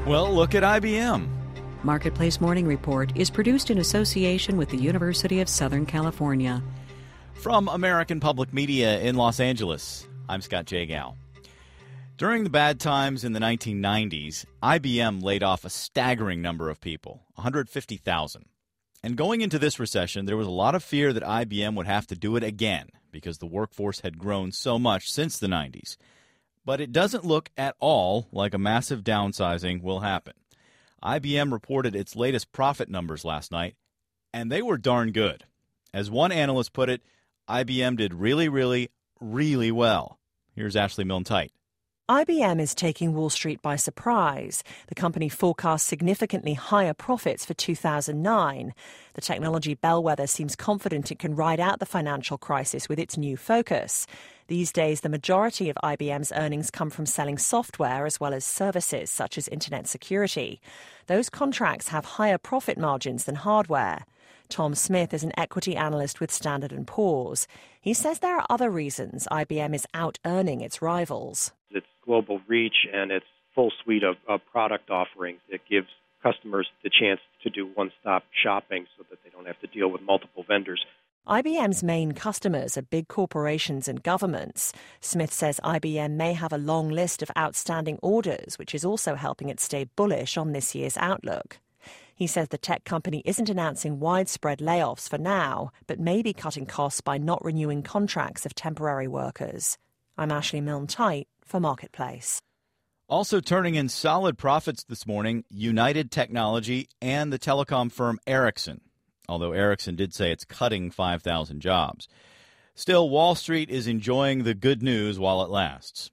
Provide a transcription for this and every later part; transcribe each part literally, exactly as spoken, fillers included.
Well, look at I B M. Marketplace Morning Report is produced in association with the University of Southern California. From American Public Media in Los Angeles, I'm Scott Jagow. During the bad times in the nineteen nineties, I B M laid off a staggering number of people, one hundred fifty thousand. And going into this recession, there was a lot of fear that I B M would have to do it again because the workforce had grown so much since the nineties. But it doesn't look at all like a massive downsizing will happen. I B M reported its latest profit numbers last night, and they were darn good. As one analyst put it, I B M did really, really, really well. Here's Ashley Milne-Tite. I B M is taking Wall Street by surprise. The company forecasts significantly higher profits for two thousand nine. The technology bellwether seems confident it can ride out the financial crisis with its new focus. These days, the majority of I B M's earnings come from selling software as well as services such as internet security. Those contracts have higher profit margins than hardware. Tom Smith is an equity analyst with Standard and Poor's. He says there are other reasons I B M is out-earning its rivals. Its global reach and its full suite of, of product offerings that gives customers the chance to do one-stop shopping so that they don't have to deal with multiple vendors. I B M's main customers are big corporations and governments. Smith says I B M may have a long list of outstanding orders, which is also helping it stay bullish on this year's outlook. He says the tech company isn't announcing widespread layoffs for now, but may be cutting costs by not renewing contracts of temporary workers. I'm Ashley Milne-Tite for Marketplace. Also turning in solid profits this morning, United Technology and the telecom firm Ericsson, although Ericsson did say it's cutting five thousand jobs. Still, Wall Street is enjoying the good news while it lasts.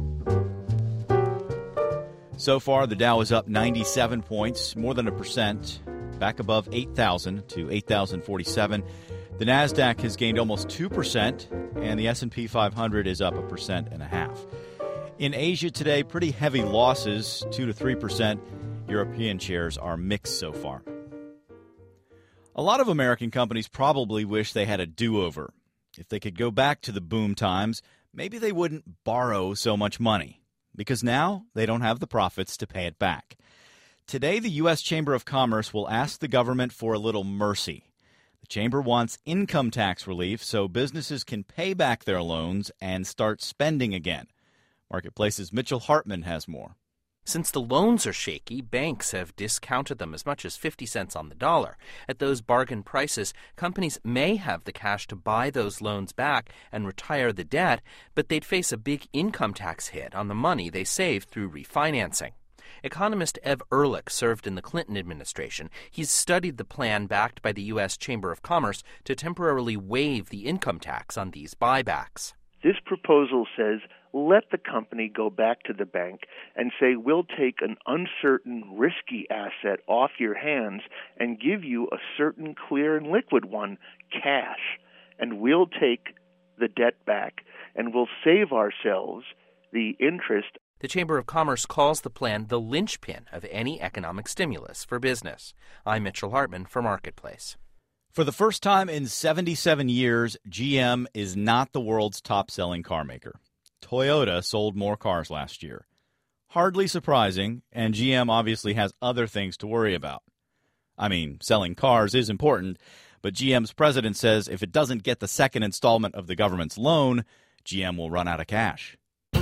So far, the Dow is up ninety-seven points, more than a percent, back above eight thousand to eight thousand forty-seven. The NASDAQ has gained almost two percent, and the S and P five hundred is up a percent and a half. In Asia today, pretty heavy losses, two to three percent. European shares are mixed so far. A lot of American companies probably wish they had a do-over. If they could go back to the boom times, maybe they wouldn't borrow so much money, because now they don't have the profits to pay it back. Today, the U S Chamber of Commerce will ask the government for a little mercy. The chamber wants income tax relief so businesses can pay back their loans and start spending again. Marketplace's Mitchell Hartman has more. Since the loans are shaky, banks have discounted them as much as fifty cents on the dollar. At those bargain prices, companies may have the cash to buy those loans back and retire the debt, but they'd face a big income tax hit on the money they saved through refinancing. Economist Ev Ehrlich served in the Clinton administration. He's studied the plan backed by the U S Chamber of Commerce to temporarily waive the income tax on these buybacks. This proposal says let the company go back to the bank and say, we'll take an uncertain, risky asset off your hands and give you a certain clear and liquid one, cash. And we'll take the debt back and we'll save ourselves the interest. The Chamber of Commerce calls the plan the linchpin of any economic stimulus for business. I'm Mitchell Hartman for Marketplace. For the first time in seventy-seven years, G M is not the world's top-selling car maker. Toyota sold more cars last year. Hardly surprising, and G M obviously has other things to worry about. I mean, selling cars is important, but G M's president says if it doesn't get the second installment of the government's loan, G M will run out of cash.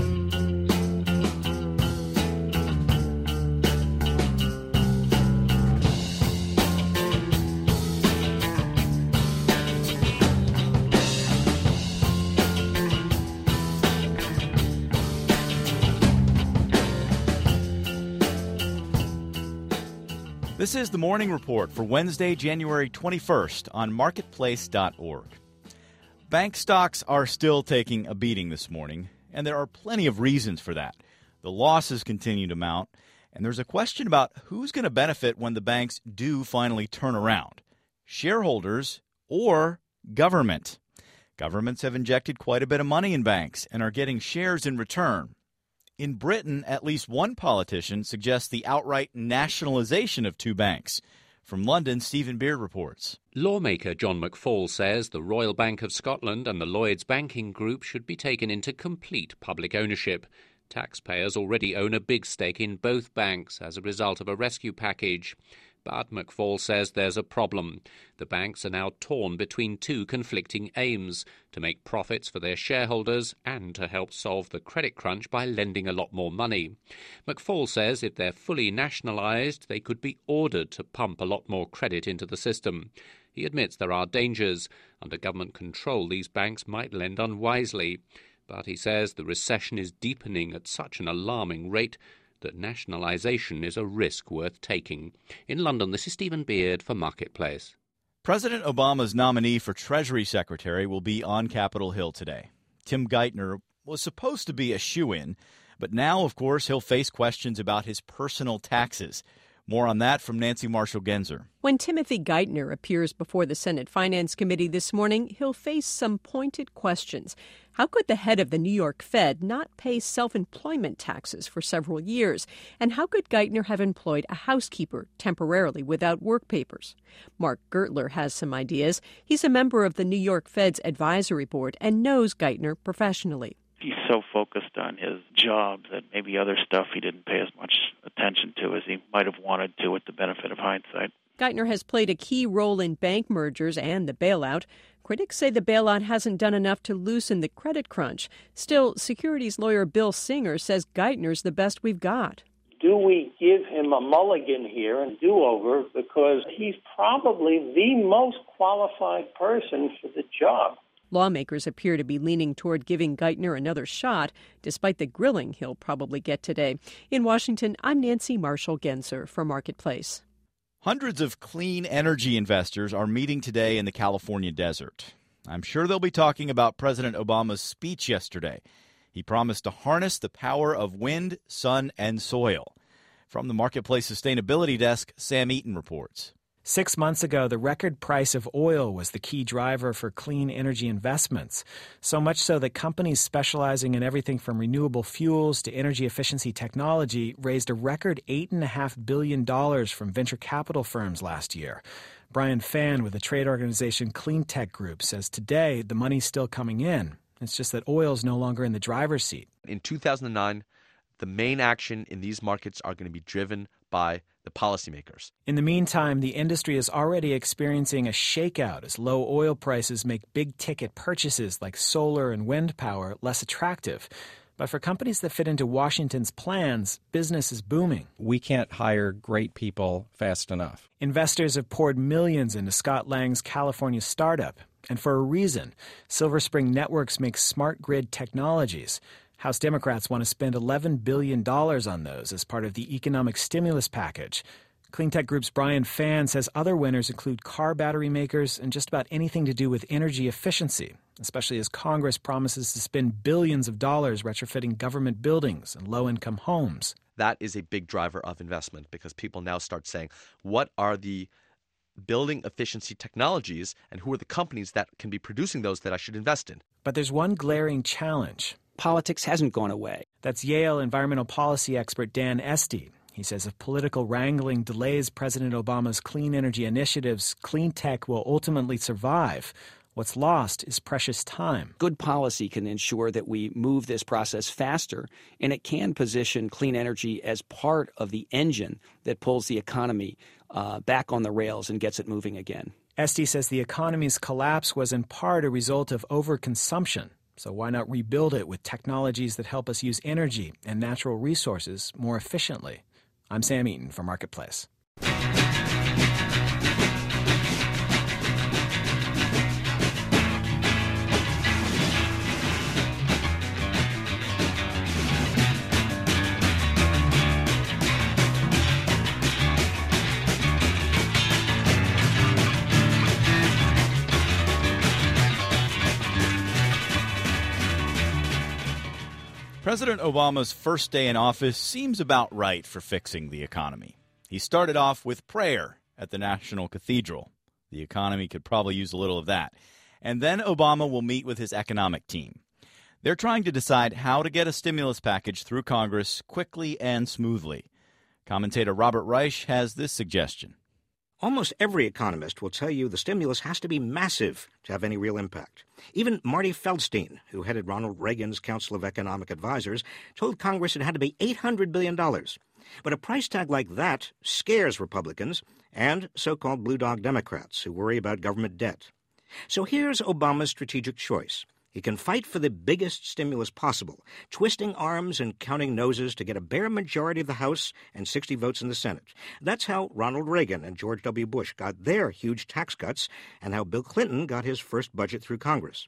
This is the Morning Report for Wednesday, January twenty-first on marketplace dot org. Bank stocks are still taking a beating this morning, and there are plenty of reasons for that. The losses continue to mount, and there's a question about who's going to benefit when the banks do finally turn around, shareholders or government. Governments have injected quite a bit of money in banks and are getting shares in return. In Britain, at least one politician suggests the outright nationalization of two banks. From London, Stephen Beard reports. Lawmaker John McFall says the Royal Bank of Scotland and the Lloyds Banking Group should be taken into complete public ownership. Taxpayers already own a big stake in both banks as a result of a rescue package. But McFall says there's a problem. The banks are now torn between two conflicting aims: to make profits for their shareholders and to help solve the credit crunch by lending a lot more money. McFall says if they're fully nationalised, they could be ordered to pump a lot more credit into the system. He admits there are dangers. Under government control, these banks might lend unwisely. But he says the recession is deepening at such an alarming rate that nationalisation is a risk worth taking. In London, this is Stephen Beard for Marketplace. President Obama's nominee for Treasury Secretary will be on Capitol Hill today. Tim Geithner was supposed to be a shoo-in, but now, of course, he'll face questions about his personal taxes. More on that from Nancy Marshall-Genzer. When Timothy Geithner appears before the Senate Finance Committee this morning, he'll face some pointed questions. How could the head of the New York Fed not pay self-employment taxes for several years? And how could Geithner have employed a housekeeper temporarily without work papers? Mark Gertler has some ideas. He's a member of the New York Fed's advisory board and knows Geithner professionally. He's so focused on his job that maybe other stuff he didn't pay as much attention to as he might have wanted to with the benefit of hindsight. Geithner has played a key role in bank mergers and the bailout. Critics say the bailout hasn't done enough to loosen the credit crunch. Still, securities lawyer Bill Singer says Geithner's the best we've got. Do we give him a mulligan here and do-over because he's probably the most qualified person for the job? Lawmakers appear to be leaning toward giving Geithner another shot, despite the grilling he'll probably get today. In Washington, I'm Nancy Marshall-Genzer for Marketplace. Hundreds of clean energy investors are meeting today in the California desert. I'm sure they'll be talking about President Obama's speech yesterday. He promised to harness the power of wind, sun, and soil. From the Marketplace Sustainability Desk, Sam Eaton reports. Six months ago, the record price of oil was the key driver for clean energy investments, so much so that companies specializing in everything from renewable fuels to energy efficiency technology raised a record eight point five billion dollars from venture capital firms last year. Brian Phan with the trade organization Cleantech Group says today the money's still coming in. It's just that oil's no longer in the driver's seat. In two thousand nine, the main action in these markets are going to be driven by the policymakers. In the meantime, the industry is already experiencing a shakeout as low oil prices make big-ticket purchases like solar and wind power less attractive. But for companies that fit into Washington's plans, business is booming. We can't hire great people fast enough. Investors have poured millions into Scott Lang's California startup. And for a reason. Silver Spring Networks makes smart grid technologies. House Democrats want to spend eleven billion dollars on those as part of the economic stimulus package. Cleantech Group's Brian Phan says other winners include car battery makers and just about anything to do with energy efficiency, especially as Congress promises to spend billions of dollars retrofitting government buildings and low-income homes. That is a big driver of investment because people now start saying, what are the building efficiency technologies and who are the companies that can be producing those that I should invest in? But there's one glaring challenge. Politics hasn't gone away. That's Yale environmental policy expert Dan Esty. He says if political wrangling delays President Obama's clean energy initiatives, clean tech will ultimately survive. What's lost is precious time. Good policy can ensure that we move this process faster, and it can position clean energy as part of the engine that pulls the economy uh, back on the rails and gets it moving again. Esty says the economy's collapse was in part a result of overconsumption. So why not rebuild it with technologies that help us use energy and natural resources more efficiently? I'm Sam Eaton for Marketplace. President Obama's first day in office seems about right for fixing the economy. He started off with prayer at the National Cathedral. The economy could probably use a little of that. And then Obama will meet with his economic team. They're trying to decide how to get a stimulus package through Congress quickly and smoothly. Commentator Robert Reich has this suggestion. Almost every economist will tell you the stimulus has to be massive to have any real impact. Even Marty Feldstein, who headed Ronald Reagan's Council of Economic Advisors, told Congress it had to be eight hundred billion dollars. But a price tag like that scares Republicans and so-called Blue Dog Democrats who worry about government debt. So here's Obama's strategic choice. He can fight for the biggest stimulus possible, twisting arms and counting noses to get a bare majority of the House and sixty votes in the Senate. That's how Ronald Reagan and George W. Bush got their huge tax cuts and how Bill Clinton got his first budget through Congress.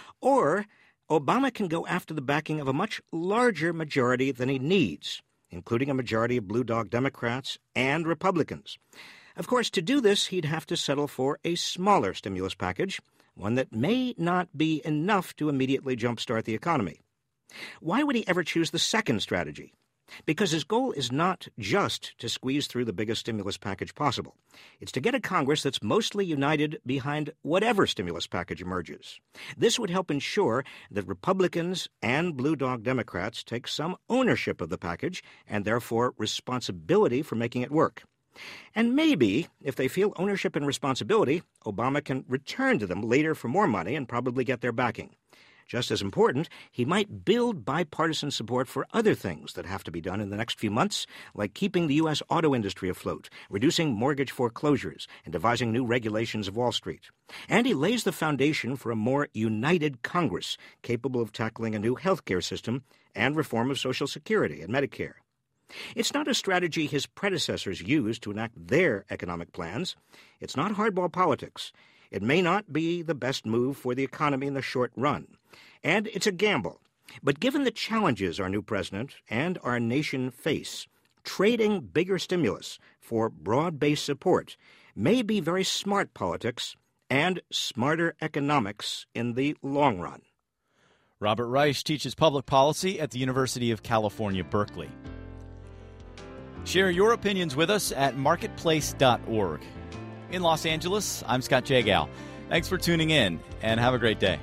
Or Obama can go after the backing of a much larger majority than he needs, including a majority of Blue Dog Democrats and Republicans. Of course, to do this, he'd have to settle for a smaller stimulus package, one that may not be enough to immediately jumpstart the economy. Why would he ever choose the second strategy? Because his goal is not just to squeeze through the biggest stimulus package possible. It's to get a Congress that's mostly united behind whatever stimulus package emerges. This would help ensure that Republicans and Blue Dog Democrats take some ownership of the package and therefore responsibility for making it work. And maybe, if they feel ownership and responsibility, Obama can return to them later for more money and probably get their backing. Just as important, he might build bipartisan support for other things that have to be done in the next few months, like keeping the U S auto industry afloat, reducing mortgage foreclosures, and devising new regulations of Wall Street. And he lays the foundation for a more united Congress, capable of tackling a new health care system and reform of Social Security and Medicare. It's not a strategy his predecessors used to enact their economic plans. It's not hardball politics. It may not be the best move for the economy in the short run. And it's a gamble. But given the challenges our new president and our nation face, trading bigger stimulus for broad-based support may be very smart politics and smarter economics in the long run. Robert Reich teaches public policy at the University of California, Berkeley. Share your opinions with us at marketplace dot org. In Los Angeles, I'm Scott Jagow. Thanks for tuning in, and have a great day.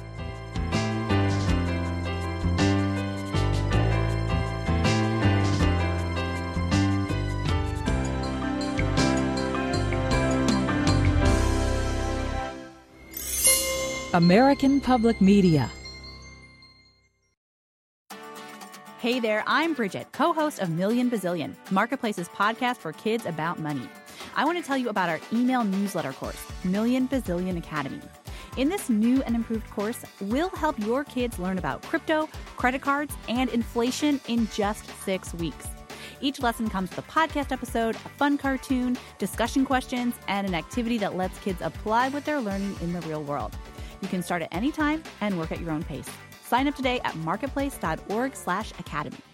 American Public Media. Hey there, I'm Bridget, co-host of Million Bazillion, Marketplace's podcast for kids about money. I want to tell you about our email newsletter course, Million Bazillion Academy. In this new and improved course, we'll help your kids learn about crypto, credit cards, and inflation in just six weeks. Each lesson comes with a podcast episode, a fun cartoon, discussion questions, and an activity that lets kids apply what they're learning in the real world. You can start at any time and work at your own pace. Sign up today at marketplace dot org slash academy.